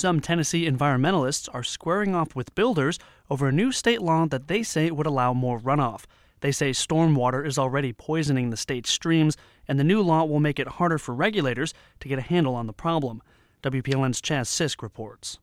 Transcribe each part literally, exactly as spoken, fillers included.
Some Tennessee environmentalists are squaring off with builders over a new state law that they say would allow more runoff. They say stormwater is already poisoning the state's streams, and the new law will make it harder for regulators to get a handle on the problem. W P L N's Chaz Sisk reports.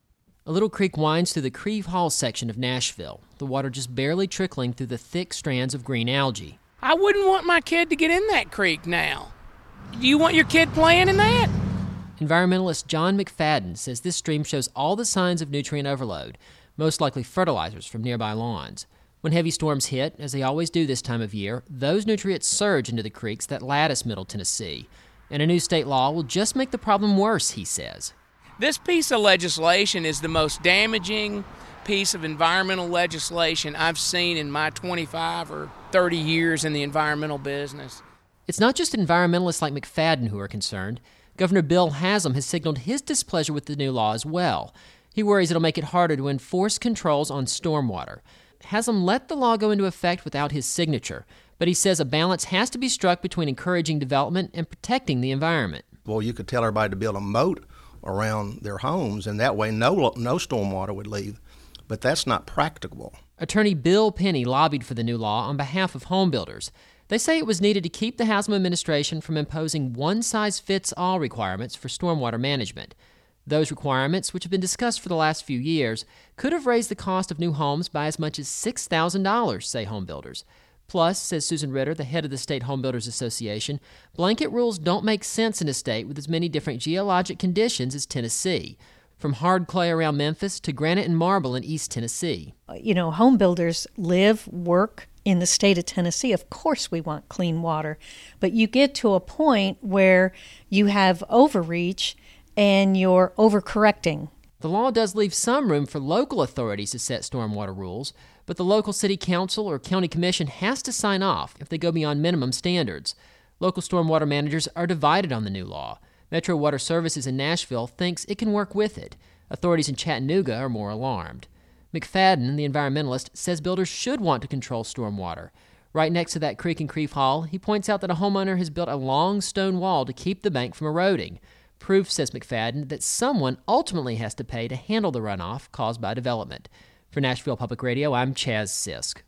A little creek winds through the Creve Hall section of Nashville, the water just barely trickling through the thick strands of green algae. I wouldn't want my kid to get in that creek now. Do you want your kid playing in that? Environmentalist John McFadden says this stream shows all the signs of nutrient overload, most likely fertilizers from nearby lawns. When heavy storms hit, as they always do this time of year, those nutrients surge into the creeks that lattice Middle Tennessee. And a new state law will just make the problem worse, he says. This piece of legislation is the most damaging piece of environmental legislation I've seen in my twenty-five or thirty years in the environmental business. It's not just environmentalists like McFadden who are concerned. Governor Bill Haslam has signaled his displeasure with the new law as well. He worries it'll make it harder to enforce controls on stormwater. Haslam let the law go into effect without his signature, but he says a balance has to be struck between encouraging development and protecting the environment. Well, you could tell everybody to build a moat around their homes, and that way no no stormwater would leave. But that's not practicable. Attorney Bill Penny lobbied for the new law on behalf of home builders. They say it was needed to keep the Haslam administration from imposing one-size-fits-all requirements for stormwater management. Those requirements, which have been discussed for the last few years, could have raised the cost of new homes by as much as six thousand dollars, say home builders. Plus, says Susan Ritter, the head of the State Home Builders Association, blanket rules don't make sense in a state with as many different geologic conditions as Tennessee, from hard clay around Memphis to granite and marble in East Tennessee. You know, home builders live, work in the state of Tennessee. Of course we want clean water, but you get to a point where you have overreach and you're overcorrecting. The law does leave some room for local authorities to set stormwater rules, but the local city council or county commission has to sign off if they go beyond minimum standards. Local stormwater managers are divided on the new law. Metro Water Services in Nashville thinks it can work with it. Authorities in Chattanooga are more alarmed. McFadden, the environmentalist, says builders should want to control stormwater. Right next to that creek in Creve Hall, he points out that a homeowner has built a long stone wall to keep the bank from eroding. Proof, says McFadden, that someone ultimately has to pay to handle the runoff caused by development. For Nashville Public Radio, I'm Chaz Sisk.